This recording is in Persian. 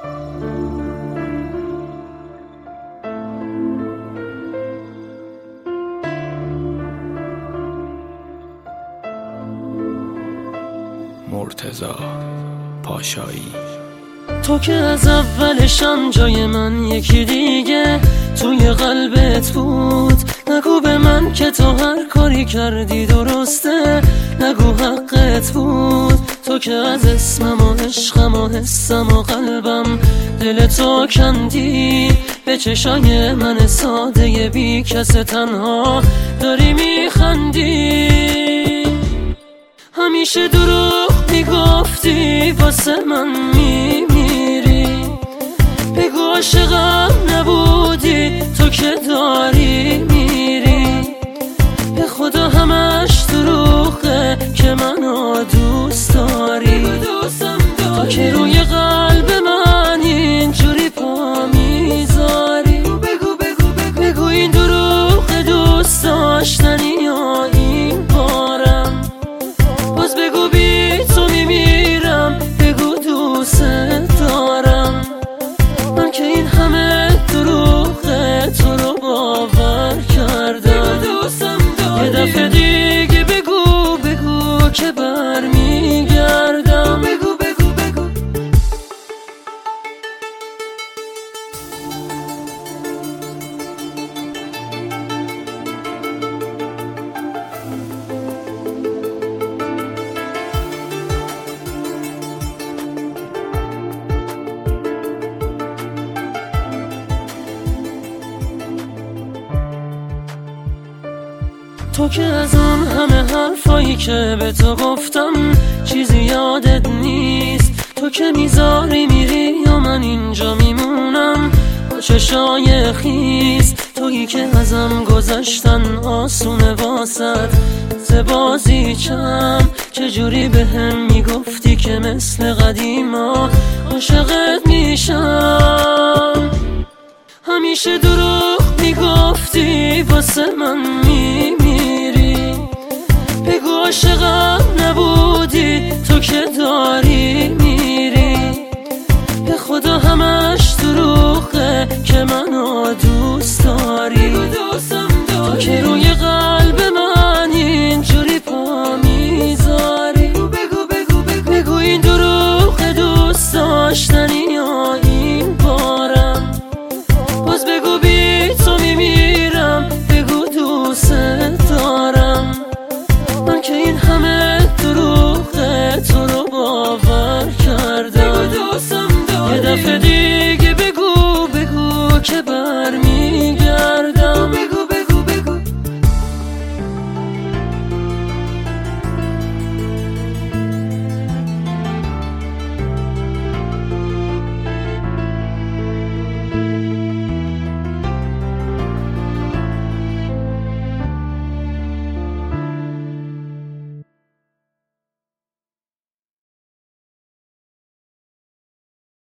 مرتضی پاشایی. تو که از اولشم جای من یکی دیگه توی قلبت بود. نگو به من که تو هر کاری کردی درسته، نگو حقت بود. تو که از اسمم و عشقم و حسم و قلبم دل تو کندی. به چشای من ساده بی کس تنها داری میخندی. همیشه دروغ میگفتی واسه من میمیری. بگو عاشقم نبودی تو که داری میری. به خدا همش دروغه که منو دوست داری. تو که روی قلب من اینجوری پا میذاری. بگو این دروغ دوست داشتنی یا این بارم. باز بگو بی تو میمیرم. بگو دوست دارم. من که این همه دروغه تو رو باور کردم. یه دفعه دیگه بگو که برمیگردم. بگو تو که از اون همه حرفایی که به تو گفتم چیزی یادت نیست. تو که میذاری میری یا من اینجا میمونم با چشای خیس. تویی که ازم گذشتن آسونه واسد زبازی چم. چجوری بهم میگفتی که مثل قدیما عاشقت میشم. همیشه دروغ میگفتی واسه من میمیری. بگو عاشقم نبود